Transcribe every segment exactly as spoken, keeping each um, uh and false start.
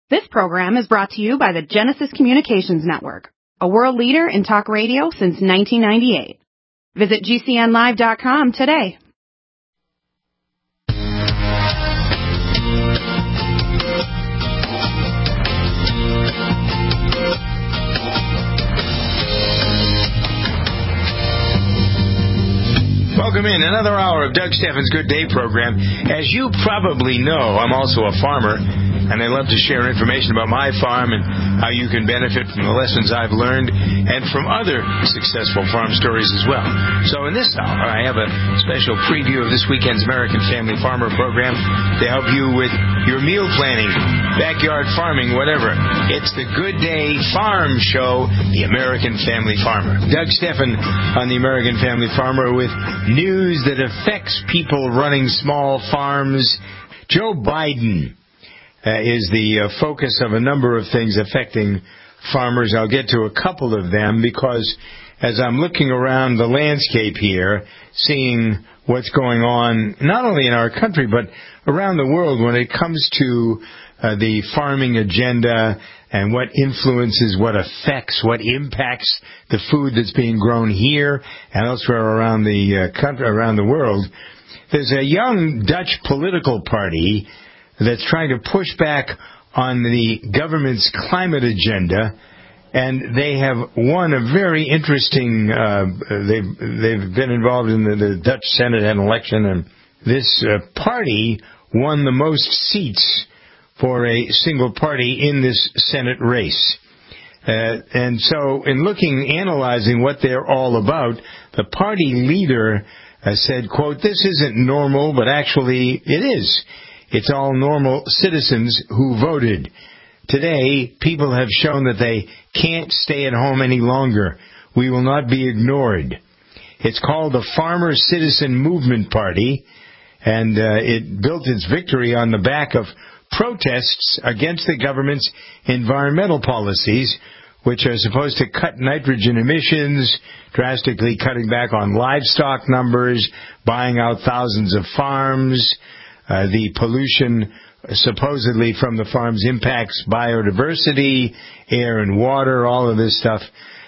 This program is brought to you by the Genesis Communications Network, a world leader in talk radio since nineteen ninety-eight. Visit G C N live dot com today. Welcome in another hour of Doug Steffens' Good Day program. As you probably know, I'm also a farmer, and I love to share information about my farm and how you can benefit from the lessons I've learned and from other successful farm stories as well. So in this hour, I have a special preview of this weekend's American Family Farmer program to help you with your meal planning, backyard farming, whatever. It's the Good Day Farm Show, the American Family Farmer. Doug Steffen on the American Family Farmer with news that affects people running small farms. Joe Biden uh, is the uh, focus of a number of things affecting farmers. I'll get to a couple of them because as I'm looking around the landscape here, seeing what's going on not only in our country but around the world when it comes to uh, the farming agenda and what influences, what affects, what impacts the food that's being grown here and elsewhere around the uh, country, around the world. There's a young Dutch political party that's trying to push back on the government's climate agenda, and they have won a very interesting. Uh, they've they've been involved in the, the Dutch Senate and election, and this uh, party won the most seats for a single party in this Senate race. Uh, and so in looking, analyzing what they're all about, the party leader uh, said, quote, "This isn't normal, but actually it is. It's all normal citizens who voted. Today, people have shown that they can't stay at home any longer. We will not be ignored." It's called the Farmer Citizen Movement Party, and uh, it built its victory on the back of protests against the government's environmental policies, which are supposed to cut nitrogen emissions, drastically cutting back on livestock numbers, buying out thousands of farms. Uh, the pollution supposedly from the farms impacts biodiversity, air and water, all of this stuff.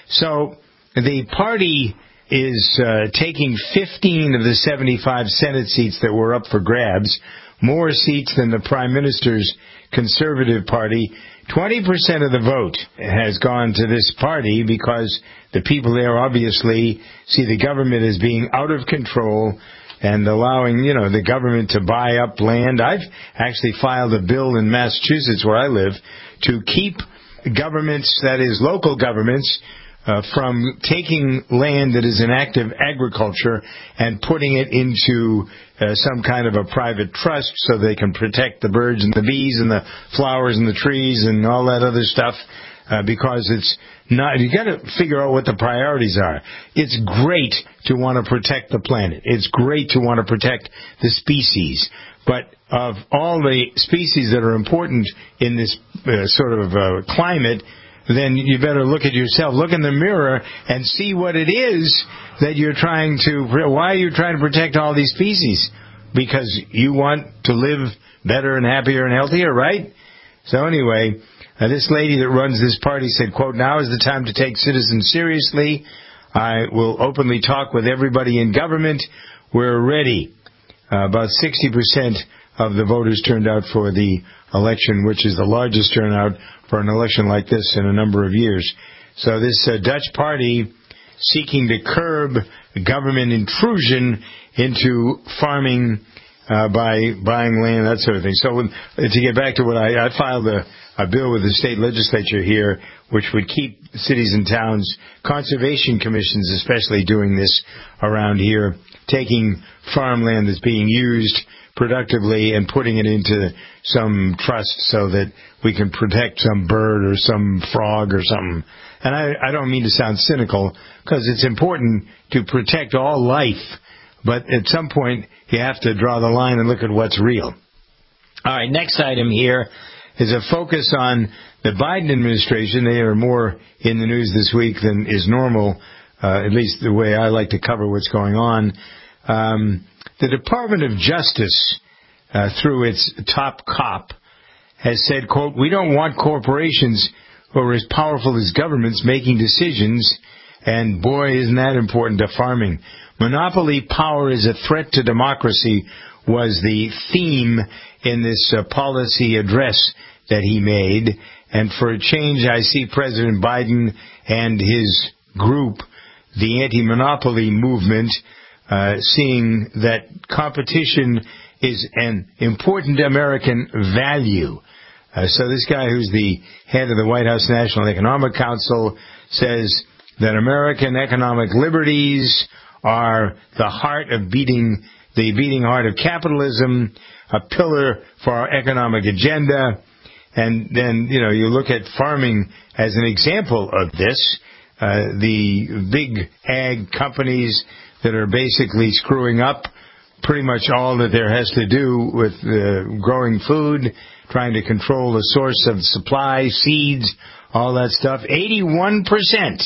So the party is uh, taking fifteen of the seventy-five Senate seats that were up for grabs, more seats than the Prime Minister's Conservative Party. twenty percent of the vote has gone to this party because the people there obviously see the government as being out of control and allowing, you know, the government to buy up land. I've actually filed a bill in Massachusetts, where I live, to keep governments, that is local governments, Uh, from taking land that is in active agriculture and putting it into uh, some kind of a private trust so they can protect the birds and the bees and the flowers and the trees and all that other stuff, uh, because it's not, you got to figure out what the priorities are. It's great to want to protect the planet. It's great to want to protect the species. But of all the species that are important in this uh, sort of uh, climate, then you better look at yourself, look in the mirror, and see what it is that you're trying to, why are you trying to protect all these species? Because you want to live better and happier and healthier, right? So anyway, uh, this lady that runs this party said, quote, "Now is the time to take citizens seriously. I will openly talk with everybody in government. We're ready." Uh, about sixty percent of the voters turned out for the election, which is the largest turnout for an election like this in a number of years. So this uh, Dutch party seeking to curb government intrusion into farming uh, by buying land, that sort of thing. So when, to get back to what I, I filed a, a bill with the state legislature here, which would keep cities and towns, conservation commissions especially doing this around here, taking farmland that's being used productively and putting it into some trust so that we can protect some bird or some frog or something. And I, I don't mean to sound cynical, because it's important to protect all life, but at some point you have to draw the line and look at what's real. All right, next item here is a focus on the Biden administration. They are more in the news this week than is normal, uh, at least the way I like to cover what's going on. Um, the Department of Justice, uh, through its top cop, has said, quote, "We don't want corporations who are as powerful as governments making decisions," and boy, isn't that important to farming. Monopoly power is a threat to democracy was the theme in this uh, policy address that he made. And for a change, I see President Biden and his group, the anti-monopoly movement, uh, seeing that competition is an important American value. Uh, so this guy who's the head of the White House National Economic Council says that American economic liberties are the heart of beating, the beating heart of capitalism, a pillar for our economic agenda. And then, you know, you look at farming as an example of this. Uh, the big ag companies that are basically screwing up pretty much all that there has to do with uh, growing food, trying to control the source of supply, seeds, all that stuff. eighty-one percent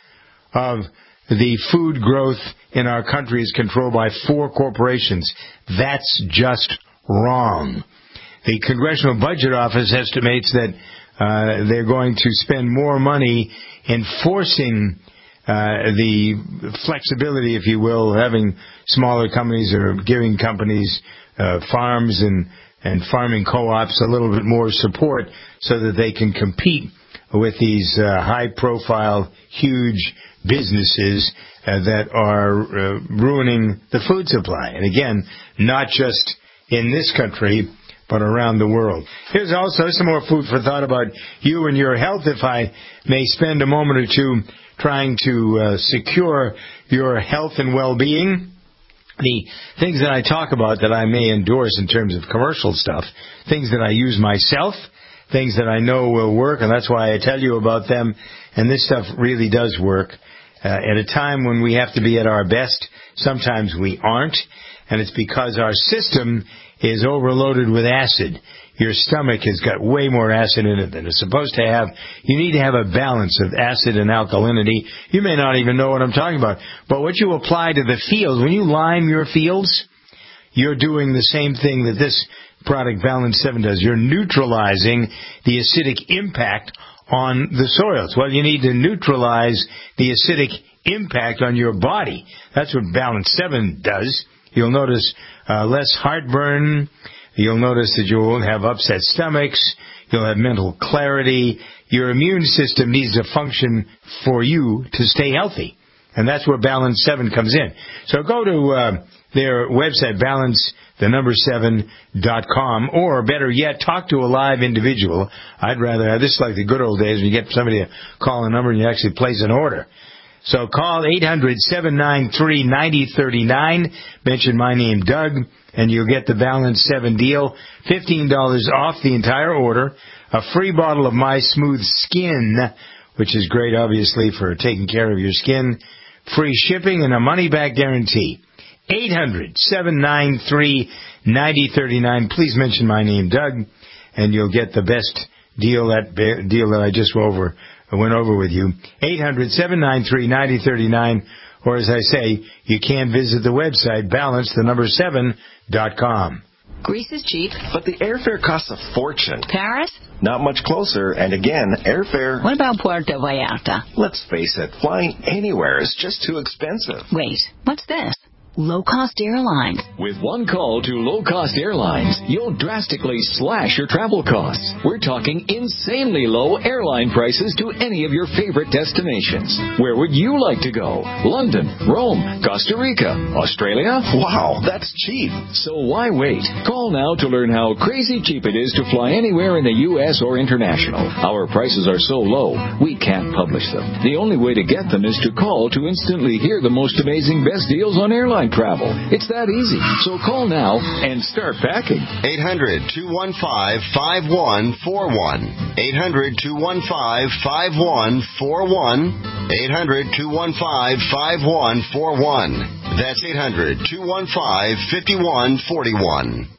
of the food growth in our country is controlled by four corporations. That's just wrong. The Congressional Budget Office estimates that uh, they're going to spend more money enforcing uh, the flexibility, if you will, having smaller companies or giving companies, uh, farms and, and farming co-ops a little bit more support so that they can compete with these uh, high-profile, huge businesses uh, that are uh, ruining the food supply. And again, not just in this country, but around the world. Here's also some more food for thought about you and your health, if I may spend a moment or two trying to uh, secure your health and well-being. The things that I talk about that I may endorse in terms of commercial stuff, things that I use myself, things that I know will work, and that's why I tell you about them. And this stuff really does work. Uh, at a time when we have to be at our best, sometimes we aren't, and it's because our system is overloaded with acid. Your stomach has got way more acid in it than it's supposed to have. You need to have a balance of acid and alkalinity. You may not even know what I'm talking about. But what you apply to the fields, when you lime your fields, you're doing the same thing that this product, Balance seven, does. You're neutralizing the acidic impact on the soils. Well, you need to neutralize the acidic impact on your body. That's what Balance seven does. You'll notice uh, less heartburn. You'll notice that you won't have upset stomachs. You'll have mental clarity. Your immune system needs to function for you to stay healthy. And that's where Balance seven comes in. So go to uh, their website, balance, the number seven dot com, or better yet, talk to a live individual. I'd rather have this is like the good old days when you get somebody to call a number and you actually place an order. So call eight hundred, seven nine three, nine zero three nine, mention my name, Doug, and you'll get the Balance seven deal, fifteen dollars off the entire order, a free bottle of My Smooth Skin, which is great, obviously, for taking care of your skin, free shipping, and a money-back guarantee. eight hundred, seven nine three, nine zero three nine. Please mention my name, Doug, and you'll get the best deal that deal that I just over went over with you. eight hundred, seven nine three, nine zero three nine. Or as I say, you can visit the website, balance, the number seven dot com. Greece is cheap. But the airfare costs a fortune. Paris? Not much closer, and again, airfare... What about Puerto Vallarta? Let's face it, flying anywhere is just too expensive. Wait, what's this? Low-cost airlines. With one call to low-cost airlines, you'll drastically slash your travel costs. We're talking insanely low airline prices to any of your favorite destinations. Where would you like to go? London, Rome, Costa Rica, Australia? Wow, that's cheap. So why wait? Call now to learn how crazy cheap it is to fly anywhere in the U S or international. Our prices are so low, we can't publish them. The only way to get them is to call to instantly hear the most amazing best deals on airline travel. It's that easy. So call now and start packing. eight hundred, two one five, five one four one. eight hundred, two one five, five one four one. eight hundred, two one five, five one four one. That's eight hundred, two one five, five one four one.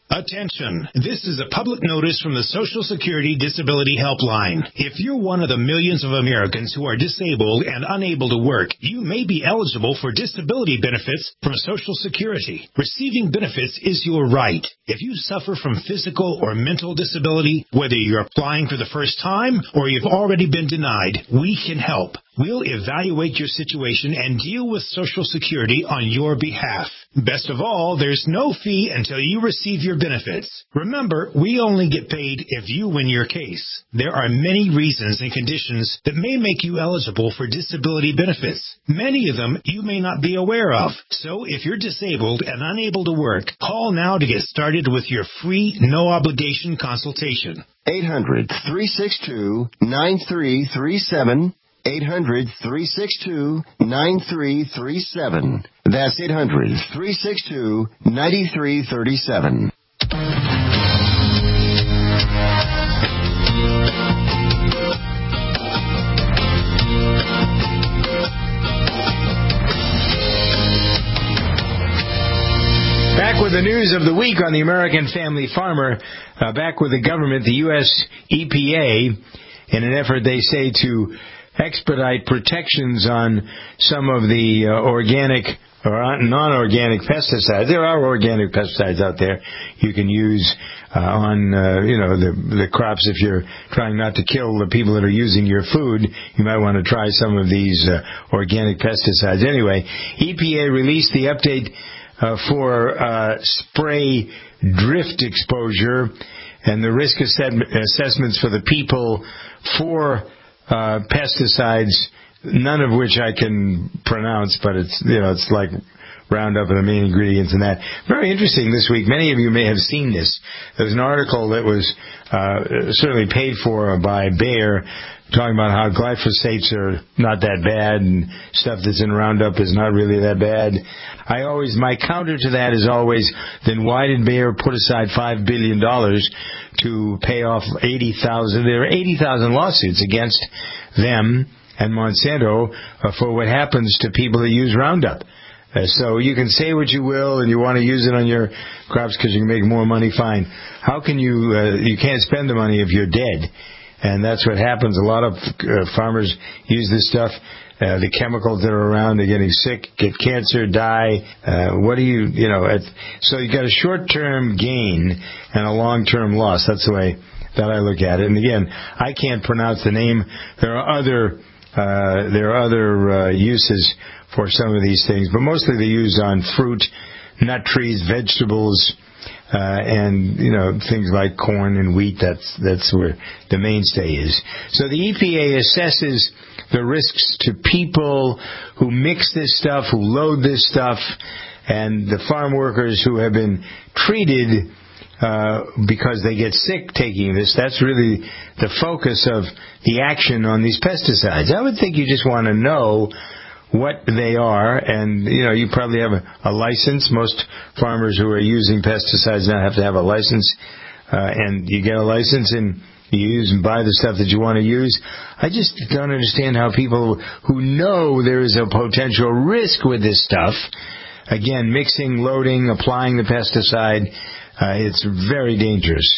Attention. This is a public notice from the Social Security Disability Helpline. If you're one of the millions of Americans who are disabled and unable to work, you may be eligible for disability benefits from Social Security. Receiving benefits is your right. If you suffer from physical or mental disability, whether you're applying for the first time or you've already been denied, we can help. We'll evaluate your situation and deal with Social Security on your behalf. Best of all, there's no fee until you receive your benefits. Remember, we only get paid if you win your case. There are many reasons and conditions that may make you eligible for disability benefits. Many of them you may not be aware of. So if you're disabled and unable to work, call now to get started with your free, no-obligation consultation. eight hundred, three six two, nine three three seven. eight hundred, three six two, nine three three seven. That's eight hundred, three six two, nine three three seven. Back with the news of the week on the American Family Farmer. Uh, back with the government, the U S E P A, in an effort, they say, to expedite protections on some of the uh, organic or non-organic pesticides. There are organic pesticides out there you can use uh, on, uh, you know, the, the crops. If you're trying not to kill the people that are using your food, you might want to try some of these uh, organic pesticides. Anyway, E P A released the update uh, for uh, spray drift exposure and the risk assessments for the people for Uh, pesticides, none of which I can pronounce, but it's, you know, it's like Roundup and the main ingredients and that. Very interesting this week. Many of you may have seen this. There's an article that was uh, certainly paid for by Bayer talking about how glyphosates are not that bad and stuff that's in Roundup is not really that bad. I always, my counter to that is always, then why did Bayer put aside five billion dollars to pay off eighty thousand? There are eighty thousand lawsuits against them and Monsanto uh, for what happens to people that use Roundup. Uh, so you can say what you will and you want to use it on your crops because you can make more money, fine. How can you, uh, you can't spend the money if you're dead. And that's what happens. A lot of uh, farmers use this stuff. Uh, the chemicals that are around, they're getting sick, get cancer, die. Uh, what do you, you know, at, so you got a short-term gain and a long-term loss. That's the way that I look at it. And again, I can't pronounce the name. There are other, uh, there are other, uh, uses for some of these things, but mostly they use on fruit, nut trees, vegetables, Uh, and, you know, things like corn and wheat, that's that's where the mainstay is. So the E P A assesses the risks to people who mix this stuff, who load this stuff, and the farm workers who have been treated uh, because they get sick taking this. That's really the focus of the action on these pesticides. I would think you just want to know what they are, and, you know, you probably have a, a license. Most farmers who are using pesticides now have to have a license, uh, and you get a license and you use and buy the stuff that you want to use. I just don't understand how people who know there is a potential risk with this stuff, again, mixing, loading, applying the pesticide, uh, it's very dangerous,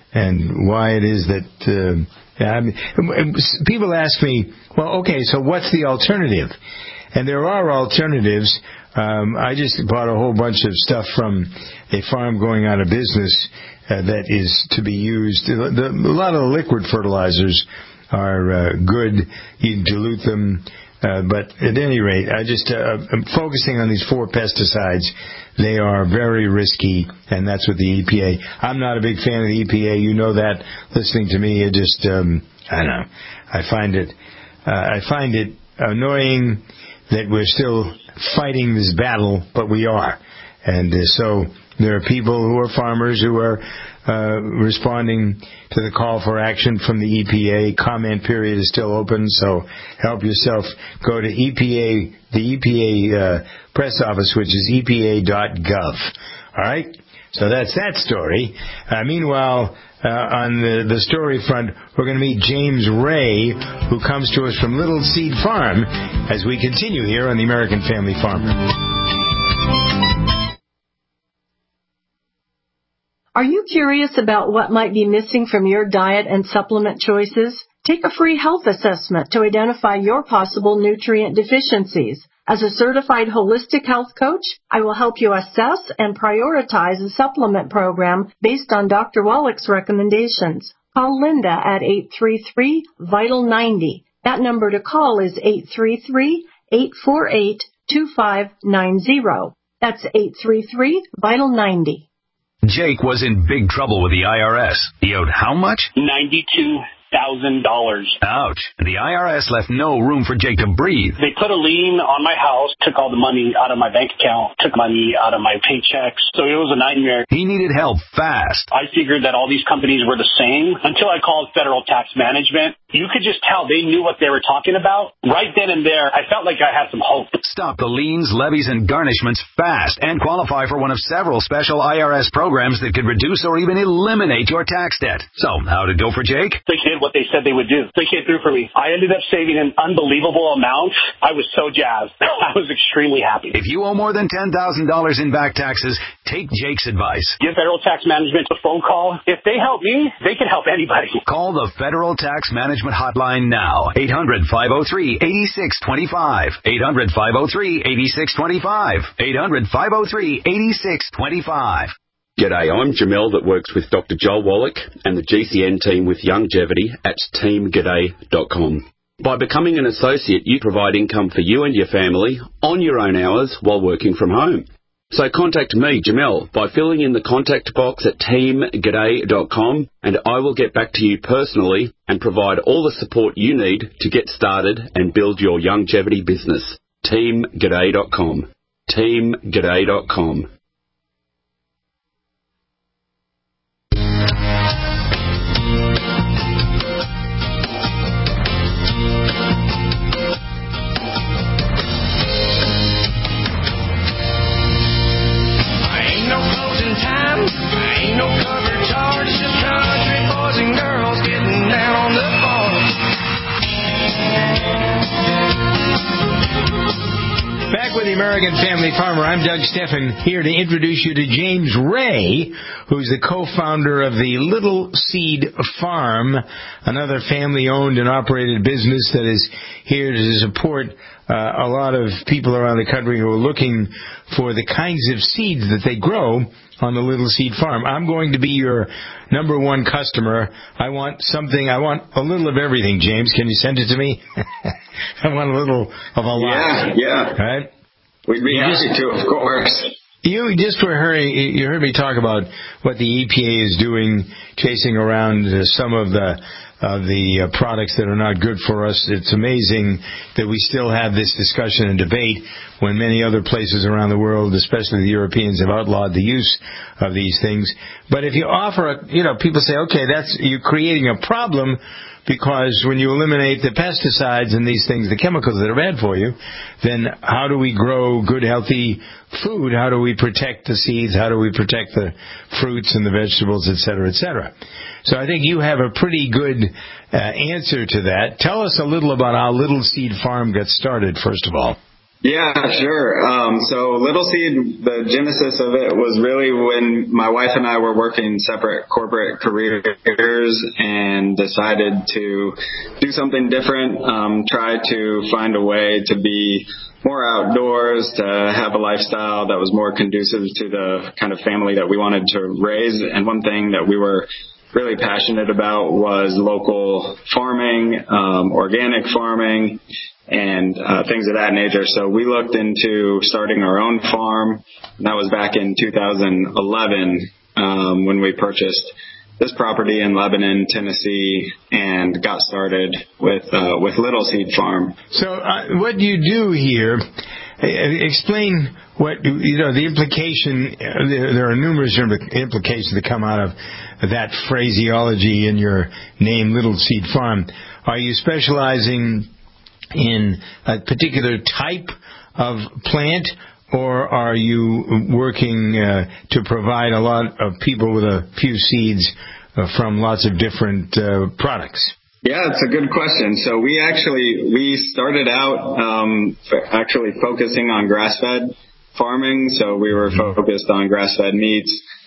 and why it is that uh, I mean, people ask me, well, okay, so what's the alternative? And there are alternatives. Um, I just bought a whole bunch of stuff from a farm going out of business uh, that is to be used. The, the, a lot of the liquid fertilizers are uh, good. You can dilute them. Uh, but at any rate, I just uh, I'm focusing on these four pesticides. They are very risky, and that's what the E P A. I'm not a big fan of the E P A. You know that. Listening to me, it just um, I don't know. I find it uh, I find it annoying that we're still fighting this battle, but we are. And uh, so there are people who are farmers who are uh, responding to the call for action from the E P A. Comment period is still open, so help yourself. Go to E P A, the E P A uh, press office, which is E P A dot gov. All right? So that's that story. Uh, meanwhile, uh, on the, the story front, we're going to meet James Ray, who comes to us from Little Seed Farm, as we continue here on the American Family Farmer. Are you curious about what might be missing from your diet and supplement choices? Take a free health assessment to identify your possible nutrient deficiencies. As a certified holistic health coach, I will help you assess and prioritize a supplement program based on Doctor Wallach's recommendations. Call Linda at eight three three, vital ninety. That number to call is eight three three, eight four eight, two five nine zero. That's eight three three, vital ninety. Jake was in big trouble with the I R S. He owed how much? ninety-two thousand dollars. Ouch. The I R S left no room for Jake to breathe. They put a lien on my house, took all the money out of my bank account, took money out of my paychecks. So it was a nightmare. He needed help fast. I figured that all these companies were the same until I called Federal Tax Management. You could just tell they knew what they were talking about. Right then and there, I felt like I had some hope. Stop the liens, levies, and garnishments fast and qualify for one of several special I R S programs that could reduce or even eliminate your tax debt. So, how'd it go for Jake? They did what they said they would do. They came through for me. I ended up saving an unbelievable amount. I was so jazzed. I was extremely happy. If you owe more than ten thousand dollars in back taxes, take Jake's advice. Give Federal Tax Management a phone call. If they help me, they can help anybody. Call the Federal Tax Management Hotline now. eight hundred, five oh three, eight six two five. eight hundred, five oh three, eight six two five. eight hundred, five oh three, eight six two five. G'day, I'm Jamel that works with Doctor Joel Wallach and the G C N team with Longevity at team g'day dot com. By becoming an associate, you provide income for you and your family on your own hours while working from home. So contact me, Jamel, by filling in the contact box at team g'day dot com, and I will get back to you personally and provide all the support you need to get started and build your longevity business. team g'day dot com. team g'day dot com. Back with the American Family Farmer, I'm Doug Steffen, here to introduce you to James Ray, who's the co-founder of the Little Seed Farm, another family-owned and operated business that is here to support uh, a lot of people around the country who are looking for the kinds of seeds that they grow on the Little Seed Farm. I'm going to be your number one customer. I want something, I want a little of everything, James. Can you send it to me? I want a little of a lot. Yeah, yeah. Right? We'd be you happy just, to, of course. You just were hearing, you heard me talk about what the E P A is doing, chasing around uh, some of the of the uh, products that are not good for us. It's amazing that we still have this discussion and debate when many other places around the world, especially the Europeans, have outlawed the use of these things. But if you offer, a, you know, people say, okay, that's you're creating a problem, because when you eliminate the pesticides and these things, the chemicals that are bad for you, then how do we grow good, healthy food? How do we protect the seeds? How do we protect the fruits and the vegetables, et cetera, et cetera? So I think you have a pretty good uh, answer to that. Tell us a little about how Little Seed Farm got started, first of all. Yeah, sure. Um, so Little Seed, the genesis of it was really when my wife and I were working separate corporate careers and decided to do something different, um, try to find a way to be more outdoors, to have a lifestyle that was more conducive to the kind of family that we wanted to raise. And one thing that we were really passionate about was local farming, um, organic farming, and uh, things of that nature. So we looked into starting our own farm. That was back in two thousand eleven um, when we purchased this property in Lebanon, Tennessee, and got started with uh, with Little Seed Farm. So uh, what you do here, explain what, you know, the implication, there, there are numerous implications that come out of that phraseology in your name, Little Seed Farm. Are you specializing in a particular type of plant, or are you working uh, to provide a lot of people with a few seeds uh, from lots of different uh, products? Yeah, it's a good question. So we actually, we started out um, actually focusing on grass-fed farming. So we were focused on grass-fed meats,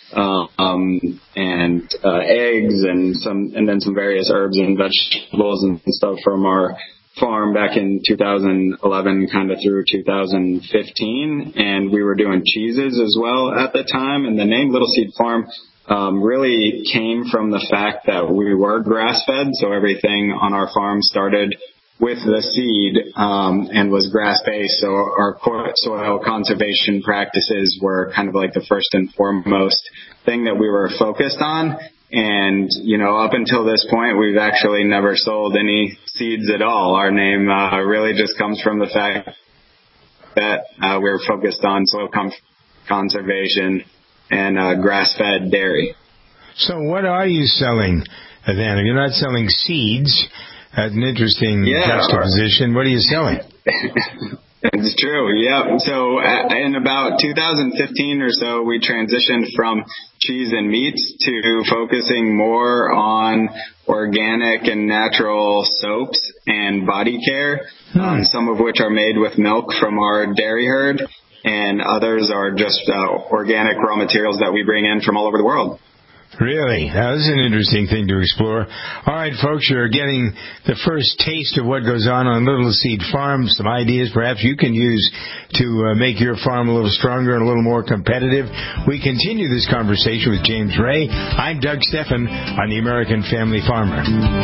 um, and uh, eggs, and some, and then some various herbs and vegetables and stuff from our farm back in two thousand eleven, kind of through two thousand fifteen, and we were doing cheeses as well at the time. And the name Little Seed Farm um, really came from the fact that we were grass-fed, so everything on our farm started with the seed um, and was grass-based. So our soil conservation practices were kind of like the first and foremost thing that we were focused on. And, you know, up until this point, we've actually never sold any seeds at all. Our name uh, really just comes from the fact that uh, we're focused on soil com- conservation and uh, grass-fed dairy. So what are you selling then? If you're not selling seeds, that's an interesting yeah, juxtaposition. What are you selling? It's true, yeah. So uh, in about two thousand fifteen or so, we transitioned from cheese and meats to focusing more on organic and natural soaps and body care, hmm. um, some of which are made with milk from our dairy herd, and others are just uh, organic raw materials that we bring in from all over the world. Really? Now, this is an interesting thing to explore. All right, folks, you're getting the first taste of what goes on on Little Seed Farm, some ideas perhaps you can use to uh, make your farm a little stronger and a little more competitive. We continue this conversation with James Ray. I'm Doug Stephan on the American Family Farmer.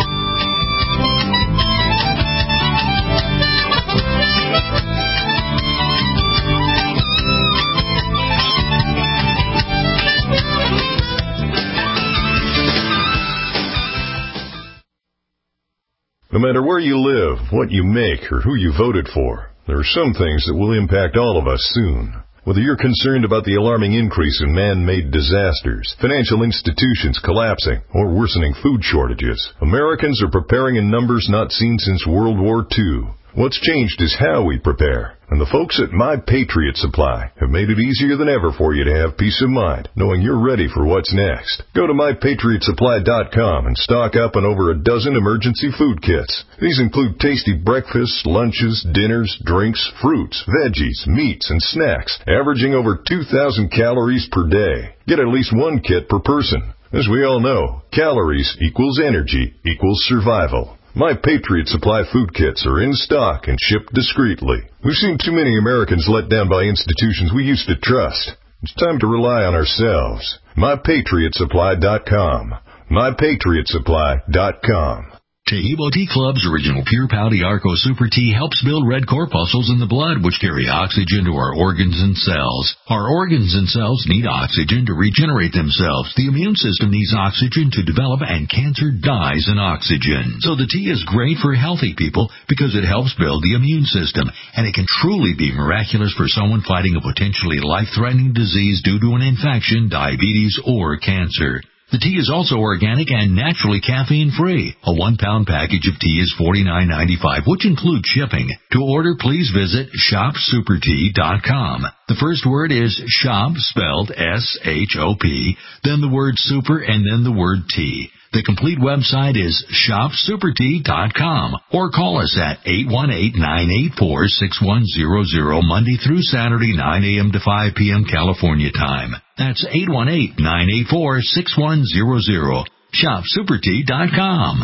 No matter where you live, what you make, or who you voted for, there are some things that will impact all of us soon. Whether you're concerned about the alarming increase in man-made disasters, financial institutions collapsing, or worsening food shortages, Americans are preparing in numbers not seen since World War Two. What's changed is how we prepare. And the folks at My Patriot Supply have made it easier than ever for you to have peace of mind, knowing you're ready for what's next. Go to my patriot supply dot com and stock up on over a dozen emergency food kits. These include tasty breakfasts, lunches, dinners, drinks, fruits, veggies, meats, and snacks, averaging over two thousand calories per day. Get at least one kit per person. As we all know, calories equals energy equals survival. My Patriot Supply food kits are in stock and shipped discreetly. We've seen too many Americans let down by institutions we used to trust. It's time to rely on ourselves. my patriot supply dot com. my patriot supply dot com. Taheebo Tea Club's original Pure Pouty Arco Super Tea helps build red corpuscles in the blood, which carry oxygen to our organs and cells. Our organs and cells need oxygen to regenerate themselves. The immune system needs oxygen to develop, and cancer dies in oxygen. So the tea is great for healthy people because it helps build the immune system, and it can truly be miraculous for someone fighting a potentially life-threatening disease due to an infection, diabetes, or cancer. The tea is also organic and naturally caffeine-free. A one-pound package of tea is forty-nine ninety-five, which includes shipping. To order, please visit shop super tea dot com. The first word is shop, spelled S H O P, then the word super, and then the word tea. The complete website is shop super tea dot com, or call us at eight one eight, nine eight four, six one zero zero Monday through Saturday, nine a.m. to five p.m. California time. That's eight one eight, nine eight four, six one zero zero. shop super tea dot com.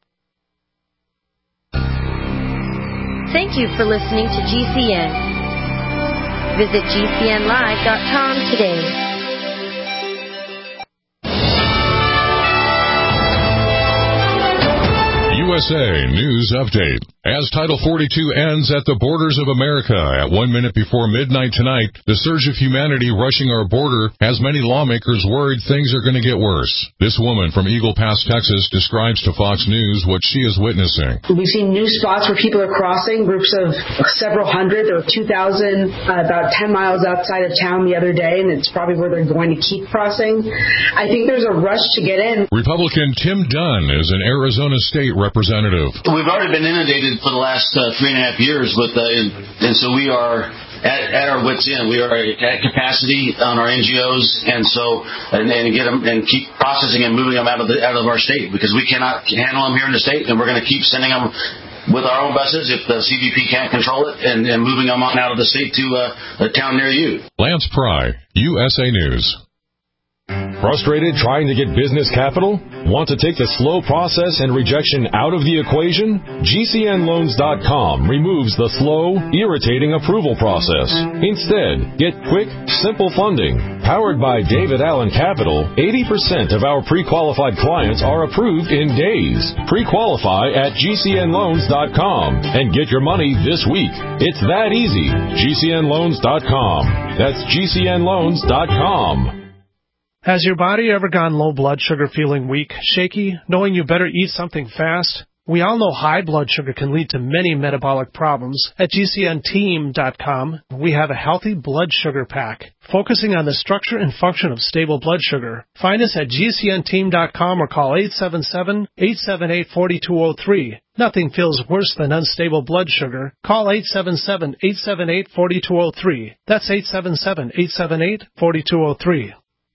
Thank you for listening to G C N. Visit G C N live dot com today. U S A News Update. As Title forty-two ends at the borders of America at one minute before midnight tonight, the surge of humanity rushing our border has many lawmakers worried things are going to get worse. This woman from Eagle Pass, Texas, describes to Fox News what she is witnessing. We've seen new spots where people are crossing, groups of several hundred. There were two thousand uh, about ten miles outside of town the other day, and it's probably where they're going to keep crossing. I think there's a rush to get in. Republican Tim Dunn is an Arizona state representative. We've already been inundated for the last uh, three and a half years with, uh, and, and so we are at, at our wits' end. We are at capacity on our N G Os, and so and, and get them and keep processing and moving them out of the out of our state because we cannot handle them here in the state, and we're going to keep sending them with our own buses if the C B P can't control it, and, and moving them on out of the state to uh, a town near you. Lance Pry, U S A News. Frustrated trying to get business capital? Want to take the slow process and rejection out of the equation? G C N loans dot com removes the slow, irritating approval process. Instead, get quick, simple funding. Powered by David Allen Capital, eighty percent of our pre-qualified clients are approved in days. Pre-qualify at G C N loans dot com and get your money this week. It's that easy. G C N loans dot com. That's G C N loans dot com. Has your body ever gone low blood sugar, feeling weak, shaky, knowing you better eat something fast? We all know high blood sugar can lead to many metabolic problems. At G C N team dot com, we have a healthy blood sugar pack, focusing on the structure and function of stable blood sugar. Find us at G C N team dot com or call eight seven seven, eight seven eight, four two zero three. Nothing feels worse than unstable blood sugar. Call eight seven seven, eight seven eight, four two zero three. That's eight seven seven, eight seven eight, four two zero three.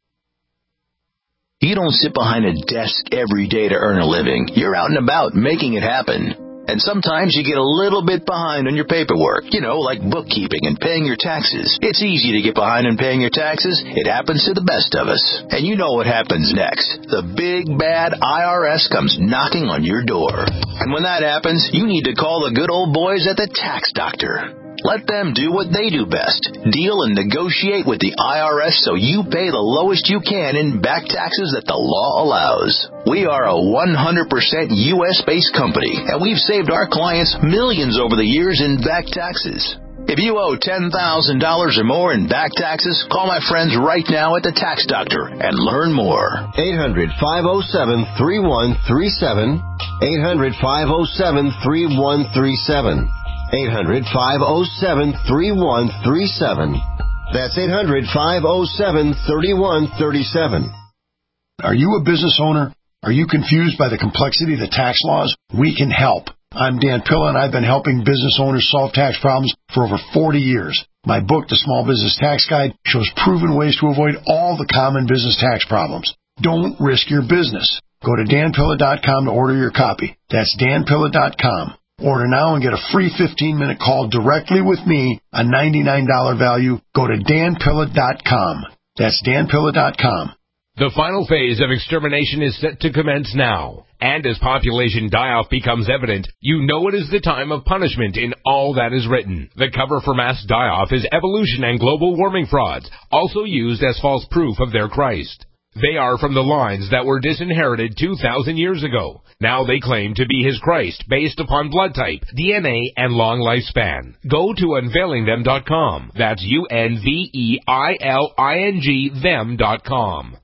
You don't sit behind a desk every day to earn a living. You're out and about making it happen. And sometimes you get a little bit behind on your paperwork, you know, like bookkeeping and paying your taxes. It's easy to get behind on paying your taxes. It happens to the best of us. And you know what happens next. The big, bad I R S comes knocking on your door. And when that happens, you need to call the good old boys at the Tax Doctor. Let them do what they do best. Deal and negotiate with the I R S so you pay the lowest you can in back taxes that the law allows. We are a one hundred percent U S-based company, and we've saved our clients millions over the years in back taxes. If you owe ten thousand dollars or more in back taxes, call my friends right now at the Tax Doctor and learn more. eight hundred, five oh seven, three one three seven. eight hundred, five oh seven, three one three seven. eight hundred, five oh seven, three one three seven. That's eight hundred, five oh seven, three one three seven. Are you a business owner? Are you confused by the complexity of the tax laws? We can help. I'm Dan Pilla, and I've been helping business owners solve tax problems for over forty years. My book, The Small Business Tax Guide, shows proven ways to avoid all the common business tax problems. Don't risk your business. Go to Dan Pilla dot com to order your copy. That's Dan Pilla dot com. Order now and get a free fifteen-minute call directly with me, a ninety-nine dollars value. Go to Dan Pilla dot com. That's Dan Pilla dot com. The final phase of extermination is set to commence now. And as population die-off becomes evident, you know it is the time of punishment in all that is written. The cover for mass die-off is evolution and global warming frauds, also used as false proof of their Christ. They are from the lines that were disinherited two thousand years ago. Now they claim to be his Christ based upon blood type, D N A, and long lifespan. Go to unveiling them dot com. That's U N V E I L I N G them dot com.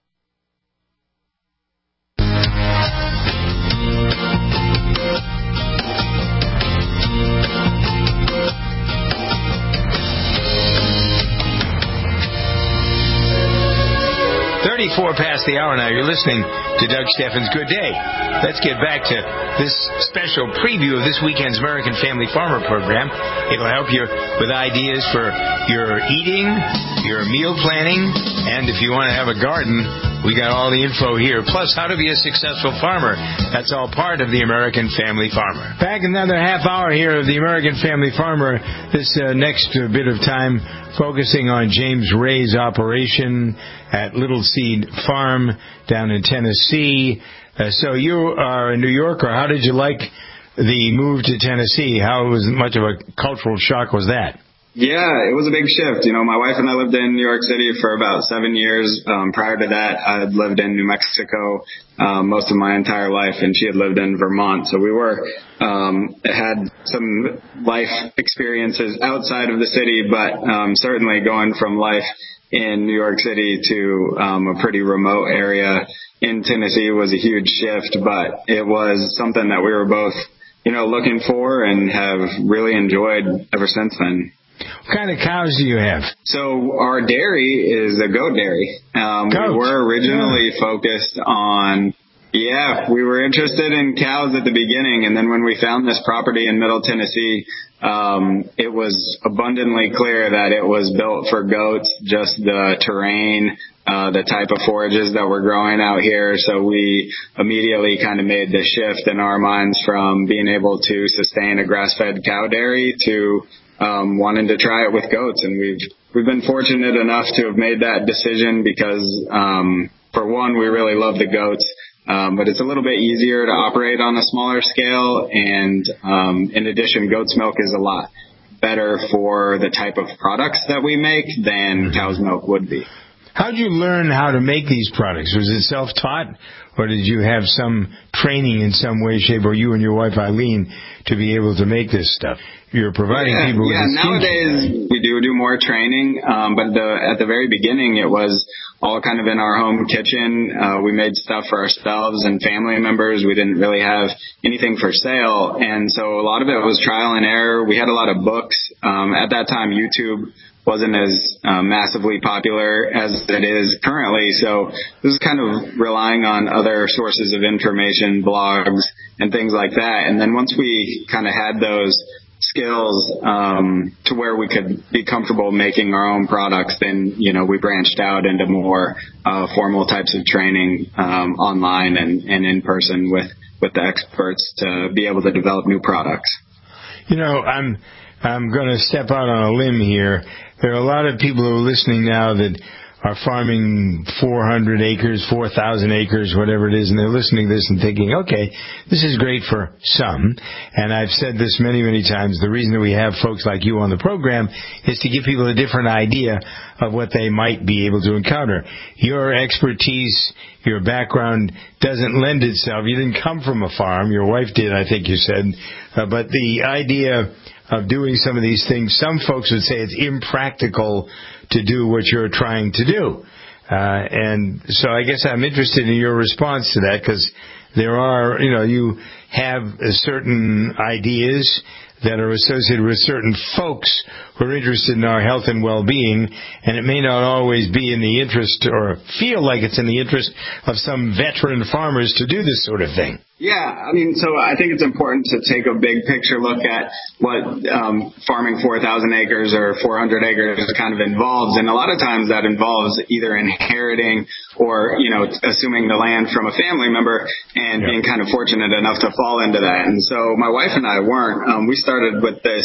thirty-four past the hour now. You're listening to Doug Steffens' Good Day. Let's get back to this special preview of this weekend's American Family Farmer program. It'll help you with ideas for your eating, your meal planning, and if you want to have a garden, we got all the info here. Plus, how to be a successful farmer. That's all part of the American Family Farmer. Back another half hour here of the American Family Farmer. This uh, next uh, bit of time focusing on James Ray's operation at Little Seed Farm down in Tennessee. Uh, so you are a New Yorker. How did you like the move to Tennessee? How was much of a cultural shock was that? Yeah, it was a big shift. You know, my wife and I lived in New York City for about seven years. Um, prior to that, I had lived in New Mexico um, most of my entire life, and she had lived in Vermont. So we were um, had some life experiences outside of the city, but um, certainly going from life in New York City to um, a pretty remote area in Tennessee was a huge shift. But it was something that we were both, you know, looking for and have really enjoyed ever since then. What kind of cows do you have? So our dairy is a goat dairy. Um, we were originally yeah. focused on, yeah, we were interested in cows at the beginning. And then when we found this property in Middle Tennessee, um, it was abundantly clear that it was built for goats, just the terrain, uh, the type of forages that were growing out here. So we immediately kind of made the shift in our minds from being able to sustain a grass-fed cow dairy to Um, wanting to try it with goats, and we've we've been fortunate enough to have made that decision because um, for one, we really love the goats. Um, but it's a little bit easier to operate on a smaller scale. And um, in addition, goat's milk is a lot better for the type of products that we make than cow's milk would be. How did you learn how to make these products? Was it self-taught, or did you have some training in some way, shape, or you and your wife Eileen to be able to make this stuff? You're providing yeah, people with yeah. a Nowadays we do do more training, um, but the, at the very beginning it was all kind of in our home kitchen. Uh, we made stuff for ourselves and family members. We didn't really have anything for sale, and so a lot of it was trial and error. We had a lot of books. Um, at that time, YouTube wasn't as uh, massively popular as it is currently, so this is kind of relying on other sources of information, blogs, and things like that. And then once we kind of had those skills um, to where we could be comfortable making our own products, then, you know, we branched out into more uh, formal types of training um, online and, and in person with, with the experts to be able to develop new products. You know, I'm I'm going to step out on a limb here. There are a lot of people who are listening now that are farming four hundred acres, four thousand acres, whatever it is, and they're listening to this and thinking, okay, this is great for some. And I've said this many, many times. The reason that we have folks like you on the program is to give people a different idea of what they might be able to encounter. Your expertise, your background doesn't lend itself. You didn't come from a farm. Your wife did, I think you said. Uh, but the idea of doing some of these things, some folks would say it's impractical to do what you're trying to do. Uh, and so I guess I'm interested in your response to that, because there are, you know, you have certain ideas that are associated with certain folks who are interested in our health and well-being, and it may not always be in the interest or feel like it's in the interest of some veteran farmers to do this sort of thing. Yeah, I mean, so I think it's important to take a big picture look at what um, farming four thousand acres or four hundred acres kind of involves. And a lot of times that involves either inheriting or, you know, assuming the land from a family member and yeah. being kind of fortunate enough to fall into that. And so my wife and I weren't. Um, we started with this.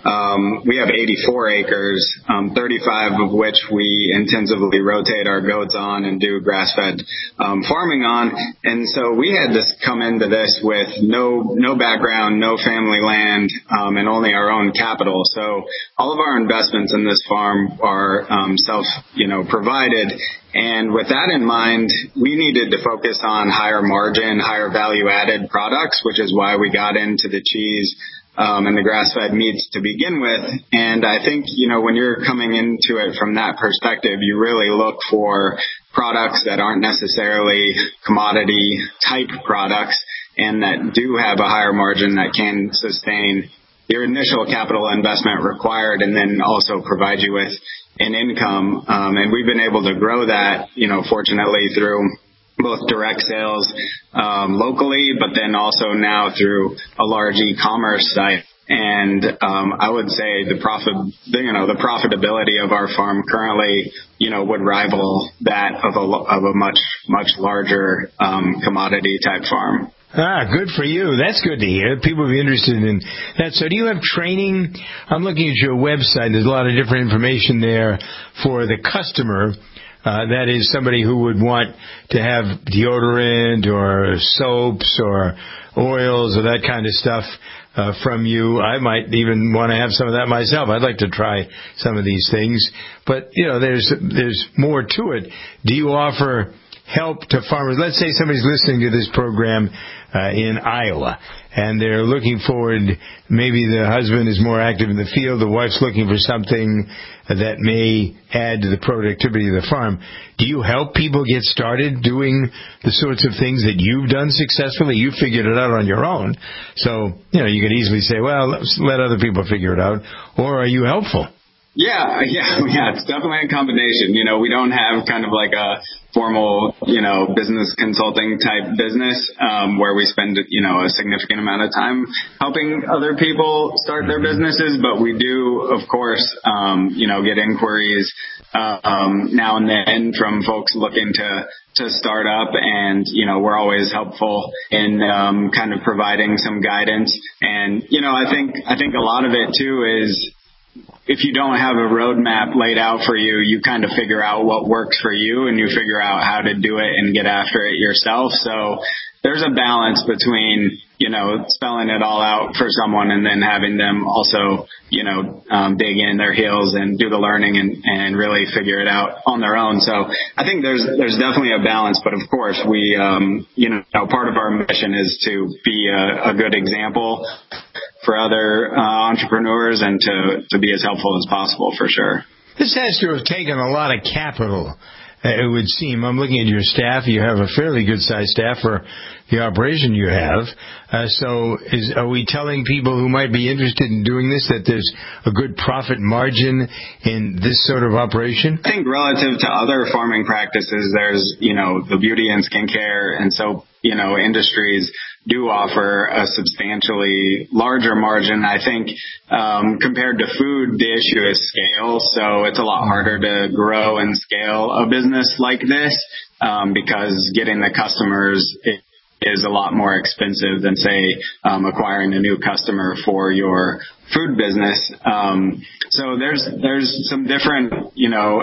Um, we have eighty-four acres, um, thirty-five of which we intensively rotate our goats on and do grass-fed um, farming on. And so we had this come into this with no no background, no family land, um, and only our own capital. So all of our investments in this farm are um, self, you know, provided. And with that in mind, we needed to focus on higher margin, higher value-added products, which is why we got into the cheese um, and the grass-fed meats to begin with. And I think, you know, when you're coming into it from that perspective, you really look for products that aren't necessarily commodity-type products and that do have a higher margin that can sustain your initial capital investment required and then also provide you with an income. Um, and we've been able to grow that, you know, fortunately through both direct sales um, locally, but then also now through a large e-commerce site. And um, I would say the profit, you know, the profitability of our farm currently, you know, would rival that of a of a much much larger um, commodity type farm. Ah, good for you. That's good to hear. People will be interested in that. So do you have training? I'm looking at your website. There's a lot of different information there for the customer. Uh, that is somebody who would want to have deodorant or soaps or oils or that kind of stuff uh, from you. I might even want to have some of that myself. I'd like to try some of these things. But, you know, there's there's more to it. Do you offer help to farmers? Let's say somebody's listening to this program uh, in Iowa, and they're looking forward, maybe the husband is more active in the field, the wife's looking for something that may add to the productivity of the farm. Do you help people get started doing the sorts of things that you've done successfully? You figured it out on your own. So, you know, you could easily say, well, let's let other people figure it out. Or are you helpful? Yeah, yeah, yeah. It's definitely a combination. You know, we don't have kind of like a formal, you know, business consulting type business um, where we spend, you know, a significant amount of time helping other people start their businesses. But we do, of course, um, you know, get inquiries uh, um, now and then from folks looking to to start up, and, you know, we're always helpful in um, kind of providing some guidance. And, you know, I think I think a lot of it too is if you don't have a roadmap laid out for you, you kind of figure out what works for you and you figure out how to do it and get after it yourself. So there's a balance between, you know, spelling it all out for someone and then having them also, you know, um, dig in their heels and do the learning and, and really figure it out on their own. So I think there's there's definitely a balance. But of course, we, um, you know, part of our mission is to be a, a good example for other uh, entrepreneurs and to, to be as helpful as possible, for sure. This has to have taken a lot of capital. It would seem. I'm looking at your staff. You have a fairly good-sized staff for the operation you have. Uh, so is, are we telling people who might be interested in doing this that there's a good profit margin in this sort of operation? I think relative to other farming practices, there's, you know, the beauty and skincare and soap, you know, industries do offer a substantially larger margin. I think um, compared to food, the issue is scale. So it's a lot harder to grow and scale a business like this um, because getting the customers is a lot more expensive than, say, um, acquiring a new customer for your food business. Um, so there's there's some different, you know,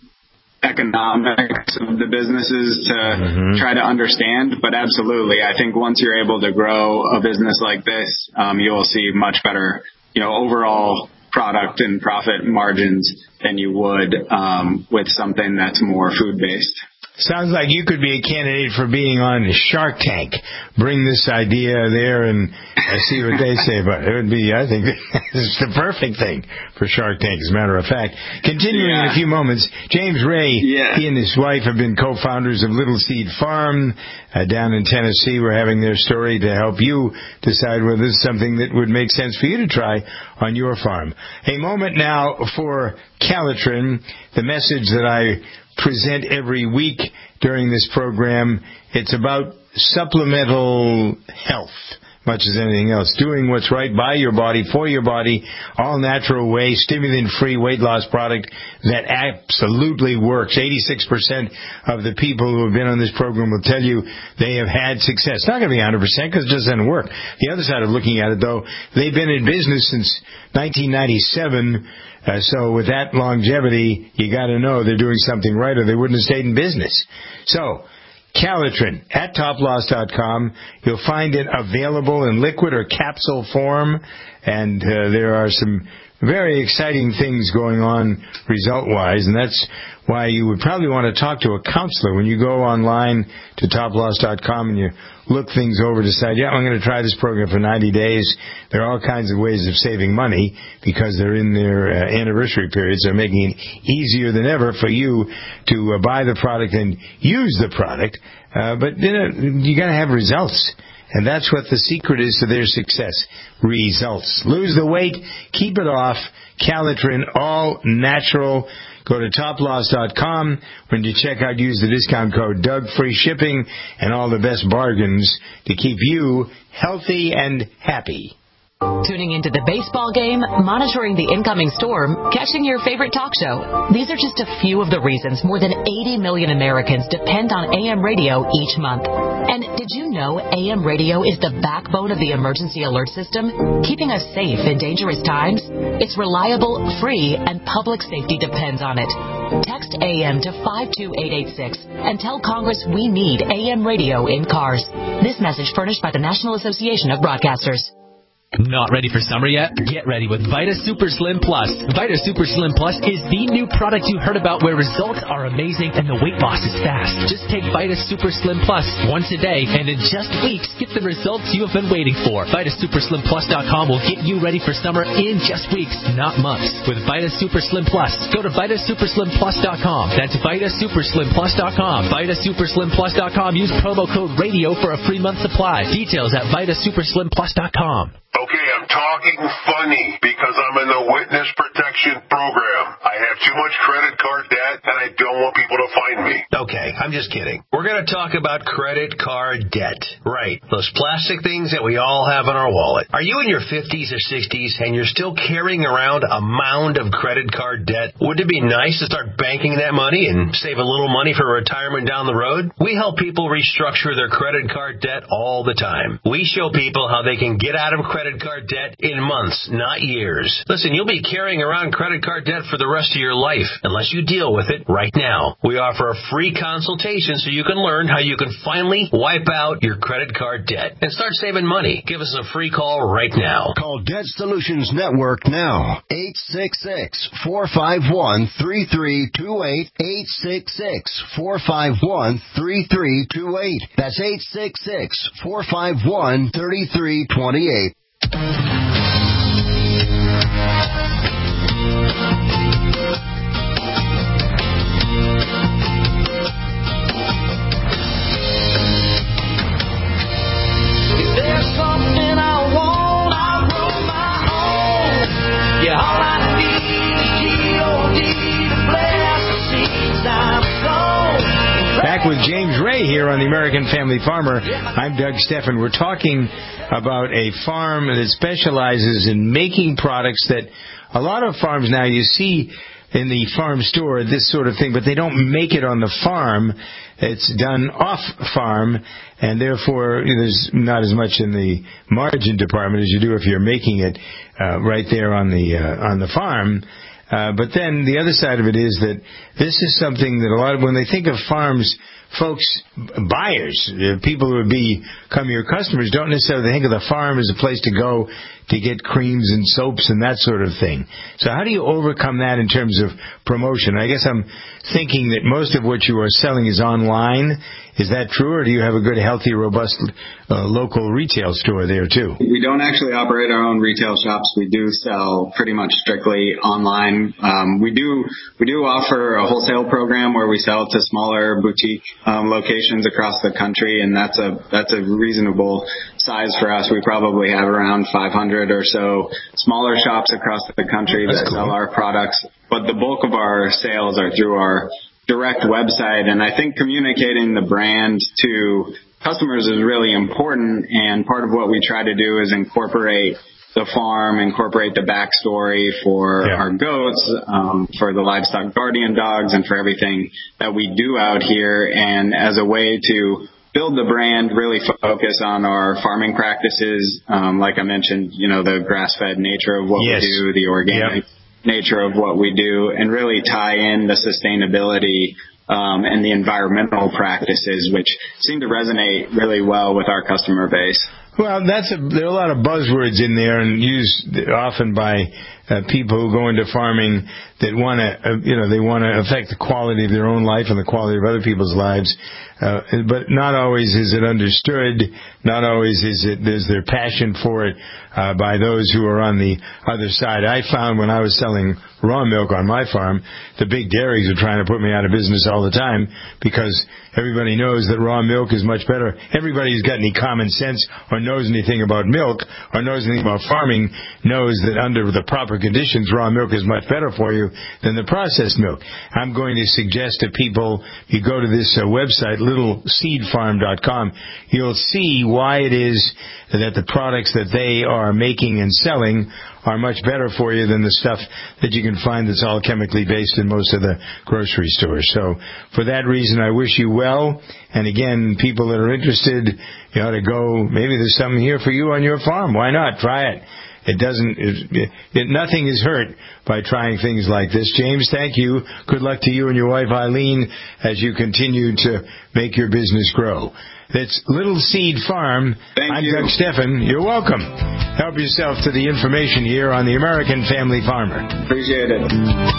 economics of the businesses to mm-hmm. try to understand. But absolutely, I think once you're able to grow a business like this, um, you will see much better, you know, overall product and profit margins than you would um, with something that's more food-based. Sounds like you could be a candidate for being on Shark Tank. Bring this idea there and uh, see what they say about it. It would be, I think, it's the perfect thing for Shark Tank, as a matter of fact. Continuing yeah. in a few moments, James Ray, yeah. he and his wife have been co-founders of Little Seed Farm uh, down in Tennessee. We're having their story to help you decide whether this is something that would make sense for you to try on your farm. A moment now for Calitrin, the message that I present every week during this program. It's about supplemental health, much as anything else. Doing what's right by your body, for your body, all natural way, stimulant-free weight loss product that absolutely works. eighty-six percent of the people who have been on this program will tell you they have had success. Not going to be one hundred percent because it just doesn't work. The other side of looking at it, though, they've been in business since nineteen ninety-seven. Uh, so with that longevity, you got to know they're doing something right or they wouldn't have stayed in business. So, Calitrin at top loss dot com. You'll find it available in liquid or capsule form, and uh, there are some very exciting things going on result-wise, and that's why you would probably want to talk to a counselor when you go online to top loss dot com and you look things over, decide, yeah, I'm going to try this program for ninety days. There are all kinds of ways of saving money because they're in their uh, anniversary periods. They're making it easier than ever for you to uh, buy the product and use the product. Uh, but you know, you got to have results. And that's what the secret is to their success. Results. Lose the weight. Keep it off. Calitrin, all natural. Go to top loss dot com. When you check out, use the discount code Doug. Free shipping and all the best bargains to keep you healthy and happy. Tuning into the baseball game, monitoring the incoming storm, catching your favorite talk show. These are just a few of the reasons more than eighty million Americans depend on A M radio each month. And did you know A M radio is the backbone of the emergency alert system, keeping us safe in dangerous times? It's reliable, free, and public safety depends on it. Text A M to five two eight eight six and tell Congress we need A M radio in cars. This message furnished by the National Association of Broadcasters. Not ready for summer yet? Get ready with Vita Super Slim Plus. Vita Super Slim Plus is the new product you heard about where results are amazing and the weight loss is fast. Just take Vita Super Slim Plus once a day and in just weeks get the results you have been waiting for. Vita Super Slim Plus dot com will get you ready for summer in just weeks, not months. With Vita Super Slim Plus, go to Vita Super Slim Plus dot com. That's Vita Super Slim Plus dot com. Vita Super Slim Plus dot com. Use promo code RADIO for a free month supply. Details at Vita Super Slim Plus dot com. Okay, I'm talking funny because I'm in the witness protection program. I have too much credit card debt, and I don't want people to find me. Okay, I'm just kidding. We're going to talk about credit card debt. Right. Those plastic things that we all have in our wallet. Are you in your fifties or sixties and you're still carrying around a mound of credit card debt? Wouldn't it be nice to start banking that money and save a little money for retirement down the road? We help people restructure their credit card debt all the time. We show people how they can get out of credit card debt in months, not years. Listen, you'll be carrying around credit card debt for the rest of your life unless you deal with it right now. We offer a free consultation so you can learn how you can finally wipe out your credit card debt and start saving money. Give us a free call right now. Call Debt Solutions Network now. eight six six, four five one, three three two eight. eight six six, four five one, three three two eight. That's eight six six, four five one, three three two eight. Back with James Ray here on the American Family Farmer. I'm Doug Steffen. We're talking about a farm that specializes in making products that a lot of farms now you see in the farm store, this sort of thing, but they don't make it on the farm. It's done off farm, and therefore there's not as much in the margin department as you do if you're making it uh, right there on the uh, on the farm. Uh, but then the other side of it is that this is something that a lot of, when they think of farms, folks, buyers, uh, people who would become your customers, don't necessarily think of the farm as a place to go to get creams and soaps and that sort of thing. So how do you overcome that in terms of promotion? I guess I'm thinking that most of what you are selling is online. Is that true, or do you have a good, healthy, robust uh, local retail store there, too? We don't actually operate our own retail shops. We do sell pretty much strictly online. Um, we do we do offer a wholesale program where we sell to smaller boutique um, locations across the country, and that's a that's a reasonable size for us. We probably have around five hundred or so smaller shops across the country that cool. sell our products. But the bulk of our sales are through our direct website, and I think communicating the brand to customers is really important, and part of what we try to do is incorporate the farm, incorporate the backstory for yeah. our goats, um, for the livestock guardian dogs, and for everything that we do out here, and as a way to build the brand, really focus on our farming practices, um, like I mentioned, you know, the grass-fed nature of what yes. we do, the organic yep. nature of what we do, and really tie in the sustainability um, and the environmental practices, which seem to resonate really well with our customer base. Well, that's a, there are a lot of buzzwords in there, and used often by uh, people who go into farming that want to, uh, you know, they want to affect the quality of their own life and the quality of other people's lives. Uh, but not always is it understood. Not always is it there's their passion for it uh, by those who are on the other side. I found when I was selling raw milk on my farm, the big dairies are trying to put me out of business all the time because everybody knows that raw milk is much better. Everybody who's got any common sense or knows anything about milk or knows anything about farming knows that under the proper conditions, raw milk is much better for you than the processed milk. I'm going to suggest to people, if you go to this uh, website, little seed farm dot com, you'll see why it is that the products that they are making and selling are much better for you than the stuff that you can find that's all chemically based in most of the grocery stores. So for that reason, I wish you well. And again, people that are interested, you ought to go, maybe there's something here for you on your farm. Why not? Try it. It doesn't, it, it, nothing is hurt by trying things like this. James, thank you. Good luck to you and your wife, Eileen, as you continue to make your business grow. That's Little Seed Farm. Thank I'm you. Doug Steffen. You're welcome. Help yourself to the information here on the American Family Farmer. Appreciate it.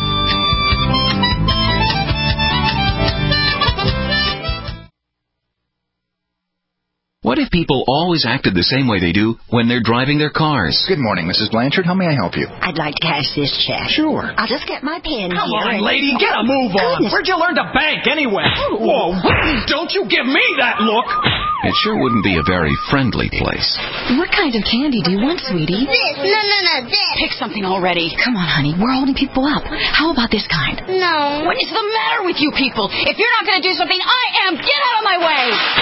What if people always acted the same way they do when they're driving their cars? Good morning, Missus Blanchard. How may I help you? I'd like to cash this check. Sure. I'll just get my pen Come here. on, lady. Get a move on. Goodness. Where'd you learn to bank anyway? Whoa, don't you give me that look. it sure wouldn't be a very friendly place. What kind of candy do you want, sweetie? This. No, no, no, this. Pick something already. Come on, honey. We're holding people up. How about this kind? No. What is the matter with you people? If you're not going to do something, I am. Get out of my way.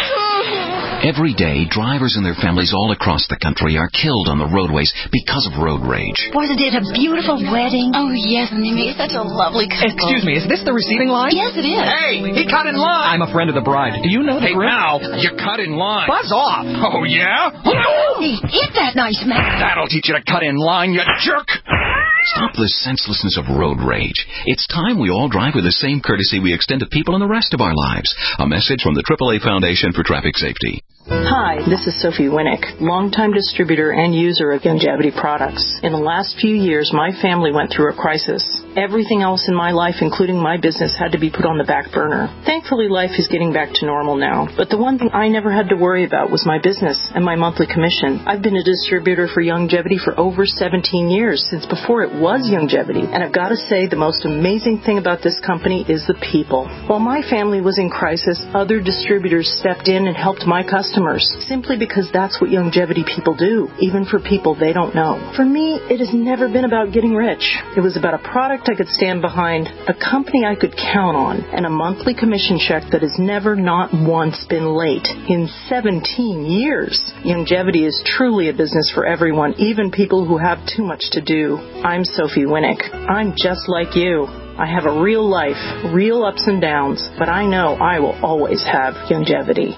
Every day, drivers and their families all across the country are killed on the roadways because of road rage. Wasn't it a beautiful wedding? Oh, yes, and they made such a lovely couple. Excuse me, is this the receiving line? Yes, it is. Hey, he cut in line. I'm a friend of the bride. Do you know the Hey, group? now, you cut in line. Buzz off. Oh, yeah? Hey, hit that nice man. That'll teach you to cut in line, you jerk. Stop the senselessness of road rage. It's time we all drive with the same courtesy we extend to people in the rest of our lives. A message from the triple A Foundation for Traffic Safety. Hi, this is Sophie Winnick, longtime distributor and user of Youngevity products. In the last few years, my family went through a crisis. Everything else in my life, including my business, had to be put on the back burner. Thankfully, life is getting back to normal now. But the one thing I never had to worry about was my business and my monthly commission. I've been a distributor for Youngevity for over seventeen years, since before it was Youngevity. And I've got to say, the most amazing thing about this company is the people. While my family was in crisis, other distributors stepped in and helped my customers, simply because that's what Youngevity people do, even for people they don't know. For me, it has never been about getting rich. It was about a product I could stand behind, a company I could count on, and a monthly commission check that has never, not once, been late in seventeen years. Youngevity is truly a business for everyone, even people who have too much to do. I'm Sophie Winnick. I'm just like you. I have a real life, real ups and downs, but I know I will always have Youngevity.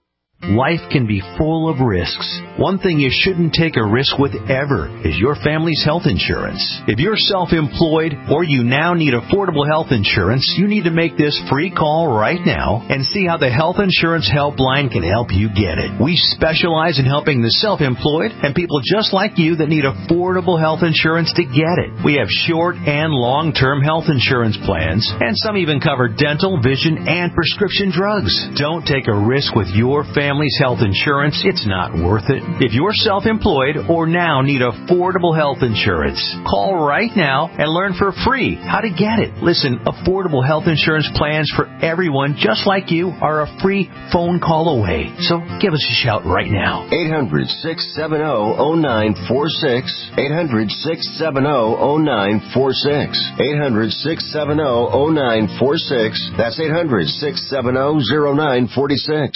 Life can be full of risks. One thing you shouldn't take a risk with ever is your family's health insurance. If you're self-employed or you now need affordable health insurance, you need to make this free call right now and see how the Health Insurance Helpline can help you get it. We specialize in helping the self-employed and people just like you that need affordable health insurance to get it. We have short and long-term health insurance plans, and some even cover dental, vision, and prescription drugs. Don't take a risk with your family. Family's health insurance, it's not worth it. If you're self-employed or now need affordable health insurance, call right now and learn for free how to get it. Listen, affordable health insurance plans for everyone just like you are a free phone call away. So give us a shout right now. eight hundred, six seven zero, zero nine four six. eight hundred, six seven zero, zero nine four six. eight hundred, six seven zero, zero nine four six. That's eight hundred, six seven zero, zero nine four six.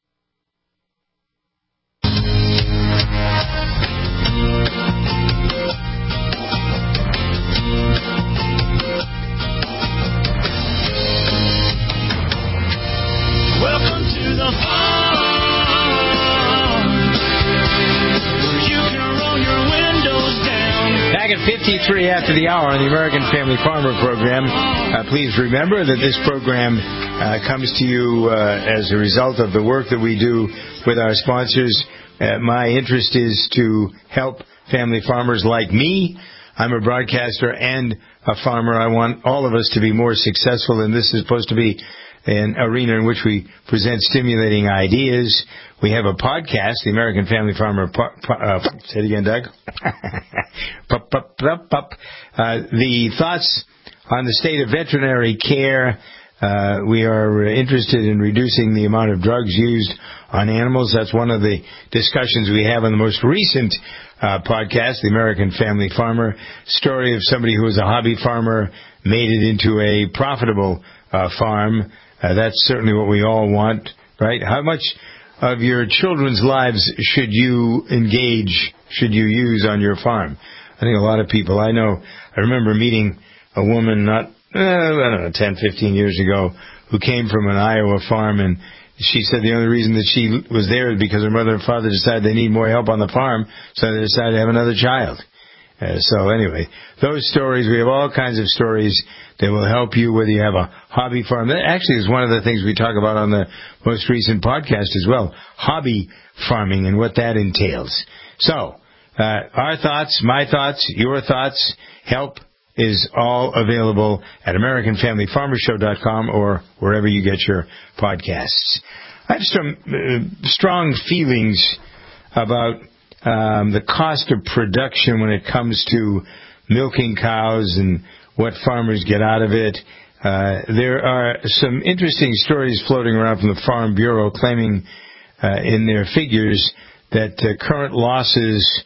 Welcome to the farm, where you can roll your windows down. Back at fifty-three after the hour on the American Family Farmer Program. Uh, please remember that this program uh, comes to you uh, as a result of the work that we do with our sponsors. Uh, my interest is to help family farmers like me. I'm a broadcaster and a farmer. I want all of us to be more successful, and this is supposed to be an arena in which we present stimulating ideas. We have a podcast, the American Family Farmer. Po- po- uh, say it again, Doug. pop, pop, pop, pop. Uh, the thoughts on the state of veterinary care. Uh, we are interested in reducing the amount of drugs used on animals. That's one of the discussions we have on the most recent uh, podcast, the American Family Farmer. Story of somebody who was a hobby farmer, made it into a profitable uh, farm. Uh, that's certainly what we all want, right? How much of your children's lives should you engage, should you use on your farm? I think a lot of people, I know, I remember meeting a woman not, uh, I don't know, ten, fifteen years ago, who came from an Iowa farm, and she said the only reason that she was there is because her mother and father decided they need more help on the farm, so they decided to have another child. Uh, so anyway, those stories, we have all kinds of stories that will help you whether you have a hobby farm. That actually is one of the things we talk about on the most recent podcast as well, hobby farming and what that entails. So, uh, our thoughts, my thoughts, your thoughts, help is all available at American Family Farmer Show dot com or wherever you get your podcasts. I have some uh, strong feelings about Um, the cost of production when it comes to milking cows and what farmers get out of it. Uh, there are some interesting stories floating around from the Farm Bureau claiming uh, in their figures that uh, current losses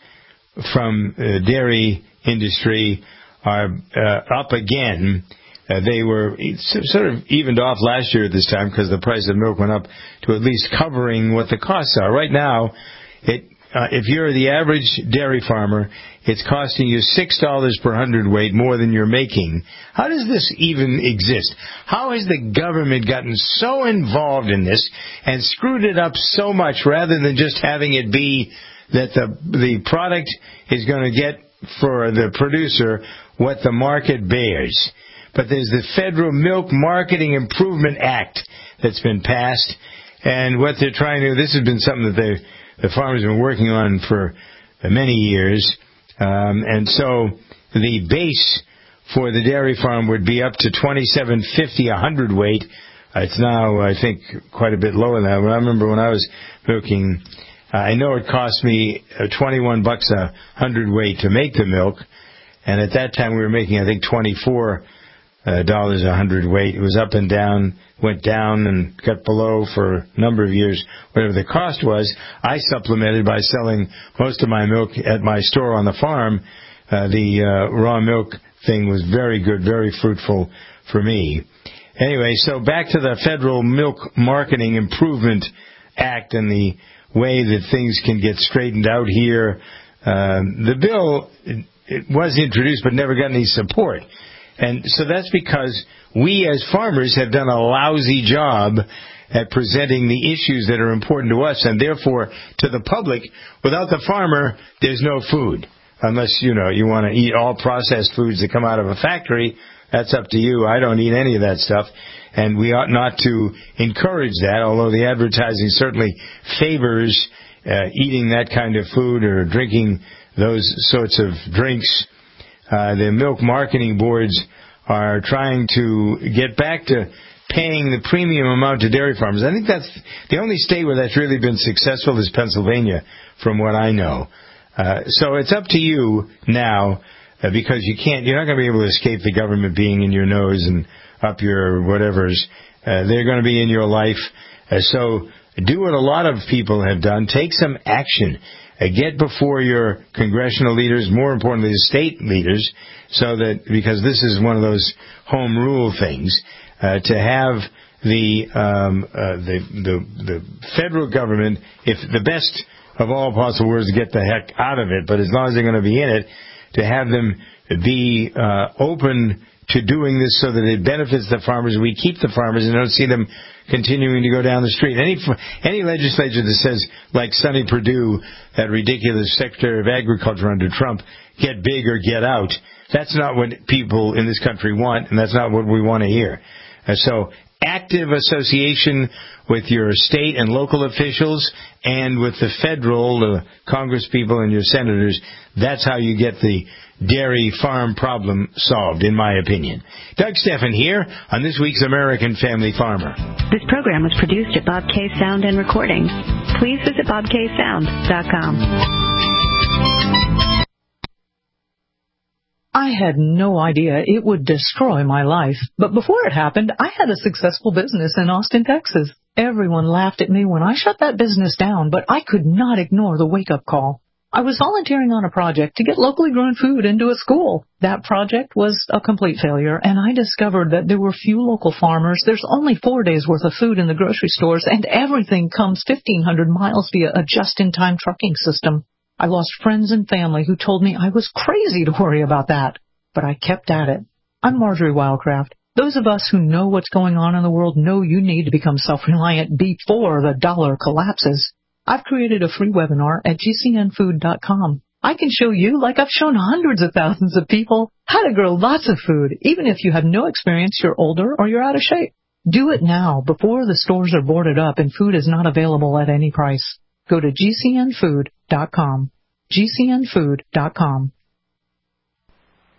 from uh, dairy industry are uh, up again. Uh, they were sort of evened off last year at this time because the price of milk went up to at least covering what the costs are. Right now, it uh, if you're the average dairy farmer, it's costing you six dollars per hundredweight more than you're making. How does this even exist? How has the government gotten so involved in this and screwed it up so much rather than just having it be that the the product is going to get for the producer what the market bears? But there's the Federal Milk Marketing Improvement Act that's been passed, and what they're trying to, this has been something that they, the farmers have been working on for many years, um, and so the base for the dairy farm would be up to twenty-seven fifty a hundredweight. Uh, it's now, I think, quite a bit lower than that. I remember when I was milking, uh, I know it cost me uh, twenty-one bucks a hundredweight to make the milk, and at that time we were making, I think, twenty-four Uh, dollars a hundredweight. It was up and down, went down and got below for a number of years, whatever the cost was. I supplemented by selling most of my milk at my store on the farm. Uh, the uh, raw milk thing was very good, very fruitful for me. Anyway, so back to the Federal Milk Marketing Improvement Act and the way that things can get straightened out here. Uh, the bill, it, it was introduced but never got any support. And so that's because we as farmers have done a lousy job at presenting the issues that are important to us, and therefore to the public. Without the farmer, there's no food. Unless, you know, you want to eat all processed foods that come out of a factory, that's up to you. I don't eat any of that stuff. And we ought not to encourage that, although the advertising certainly favors uh, eating that kind of food or drinking those sorts of drinks. Uh, the milk marketing boards are trying to get back to paying the premium amount to dairy farmers. I think that's the only state where that's really been successful is Pennsylvania, from what I know. Uh, so it's up to you now, uh, because you can't, you're not going to be able to escape the government being in your nose and up your whatevers. Uh, they're going to be in your life. Uh, so do what a lot of people have done. Take some action. Uh, get before your congressional leaders, more importantly the state leaders, so that, because this is one of those home rule things, uh, to have the, um, uh, the the the federal government, if the best of all possible words, to get the heck out of it, but as long as they're going to be in it, to have them be uh, open to doing this so that it benefits the farmers, we keep the farmers and don't see them continuing to go down the street. Any any legislature that says, like Sonny Perdue, that ridiculous Secretary of Agriculture under Trump, get big or get out, that's not what people in this country want, and that's not what we want to hear. Uh, so active association with your state and local officials and with the federal, the Congress people and your senators, that's how you get the dairy farm problem solved, in my opinion. Doug Steffen here on this week's American Family Farmer. This program was produced at Bob K. Sound and Recording. Please visit bob k sound dot com. I had no idea it would destroy my life, but before it happened, I had a successful business in Austin, Texas. Everyone laughed at me when I shut that business down, but I could not ignore the wake-up call. I was volunteering on a project to get locally grown food into a school. That project was a complete failure, and I discovered that there were few local farmers. There's only four days' worth of food in the grocery stores, and everything comes fifteen hundred miles via a just-in-time trucking system. I lost friends and family who told me I was crazy to worry about that, but I kept at it. I'm Marjorie Wildcraft. Those of us who know what's going on in the world know you need to become self-reliant before the dollar collapses. I've created a free webinar at g c n food dot com. I can show you, like I've shown hundreds of thousands of people, how to grow lots of food, even if you have no experience, you're older, or you're out of shape. Do it now, before the stores are boarded up and food is not available at any price. Go to g c n food dot com. g c n food dot com.